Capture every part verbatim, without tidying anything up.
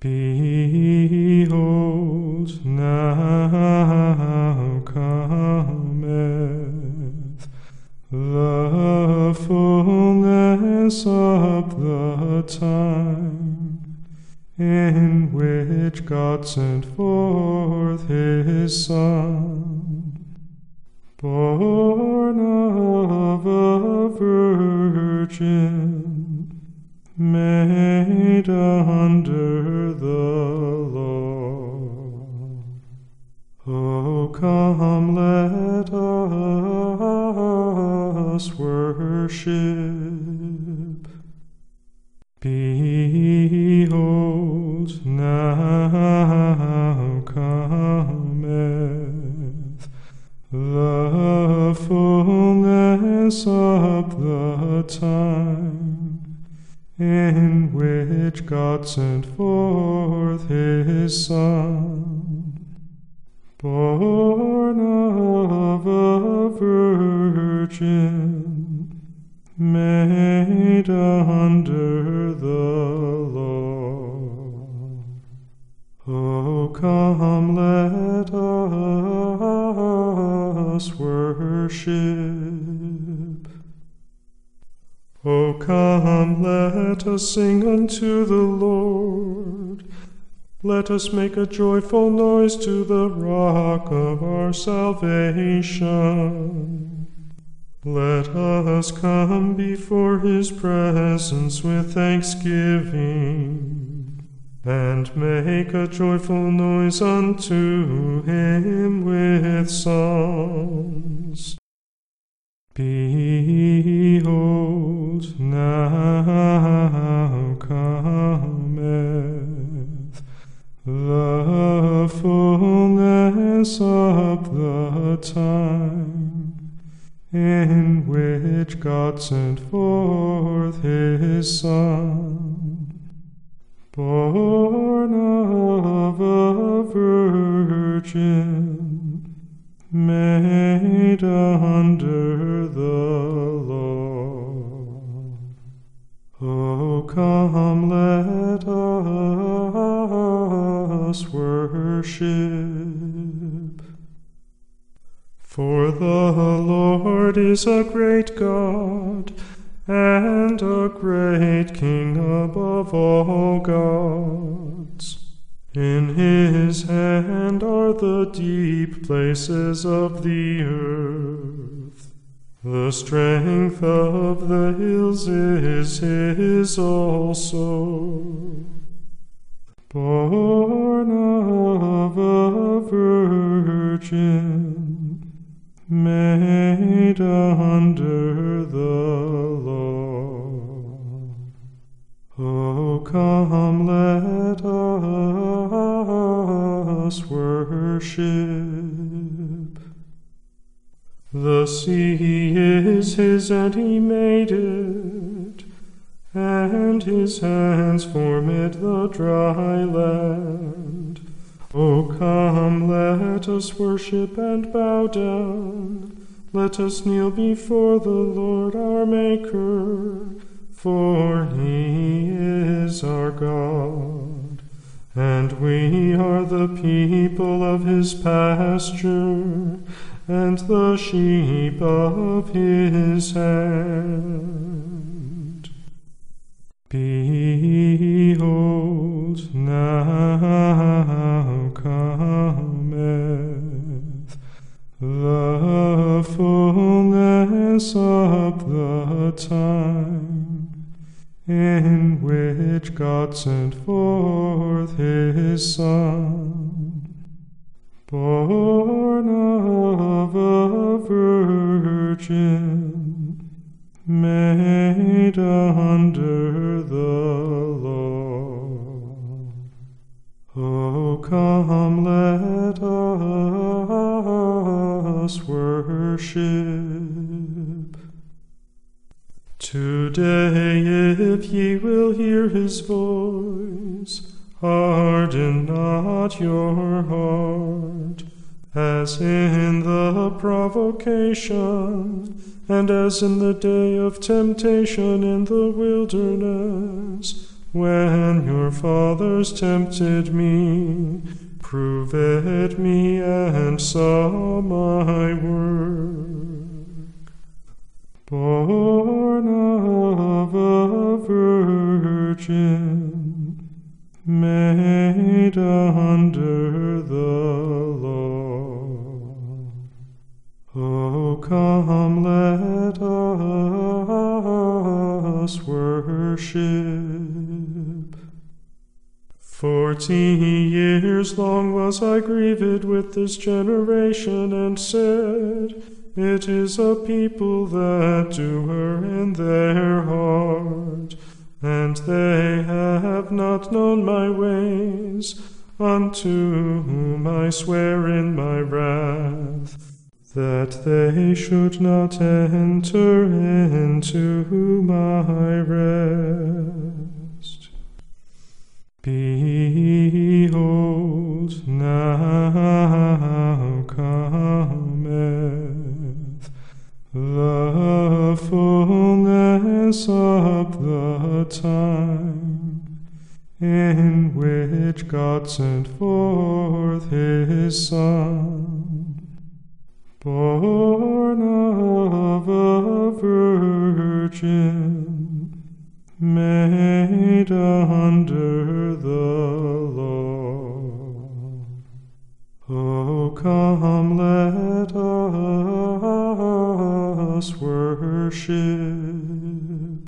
Behold, now cometh the fullness of the time, in which God sent forth his Son, born of a virgin, made under the law. O come, let us worship. Behold, now cometh the fullness of the time, in which God sent forth his Son, born of a virgin, made under the law. O come, let us worship. O come, let us sing unto the Lord. Let us make a joyful noise to the rock of our salvation. Let us come before his presence with thanksgiving, and make a joyful noise unto him with psalms. Behold, now cometh the fullness of the time, in which God sent forth his Son, born of a virgin, made under the law. O come, let us worship. For the Lord is a great God, and a great King above all gods. In his hand are the deep places of the earth. The strength of the hills is his also. Born of a virgin, made under the law. O come, let us worship. The sea is his, and he made it, and his hands formed the dry land. O come, let us worship and bow down. Let us kneel before the Lord our Maker, for he is our God, and we are the people of his pasture, and the sheep of his hand. Behold, now cometh the fullness of the time, in which God sent forth his Son, born of a virgin, made under the law. O come, let us worship. Today, if ye will hear his voice, harden not your heart, as in the provocation, and as in the day of temptation in the wilderness, when your fathers tempted me, proved me and saw my work. Born of a virgin, made under the law. Oh, come, let us worship. Forty years long was I grieved with this generation, and said, It is a people that do err in their heart, and they have not known my ways, unto whom I swear in my wrath, that they should not enter into my rest. Behold, now cometh the fullness of the time, in which God sent forth his Son, born of a virgin, made under the law. Oh, come, let us worship.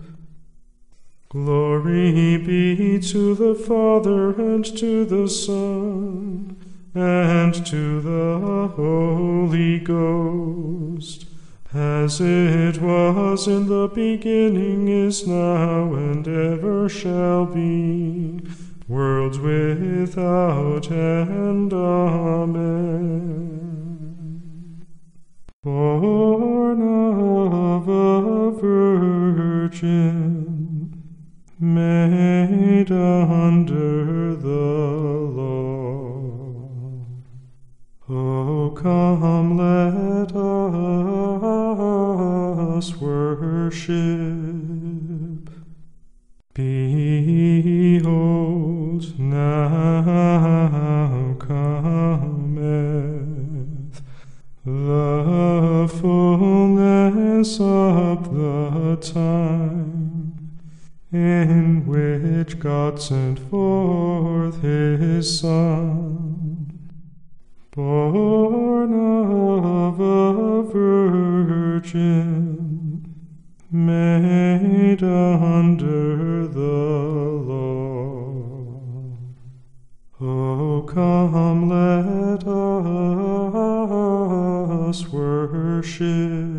Glory be to the Father, and to the Son, and to the Holy Ghost, as it was in the beginning, is now, and ever shall be, worlds without end. Amen. Born of a virgin, made under the law. Oh, come, let us worship. Behold, now cometh the fullness of the time, in which God sent forth his Son, born of a virgin, made under the law. Oh, come, let us worship.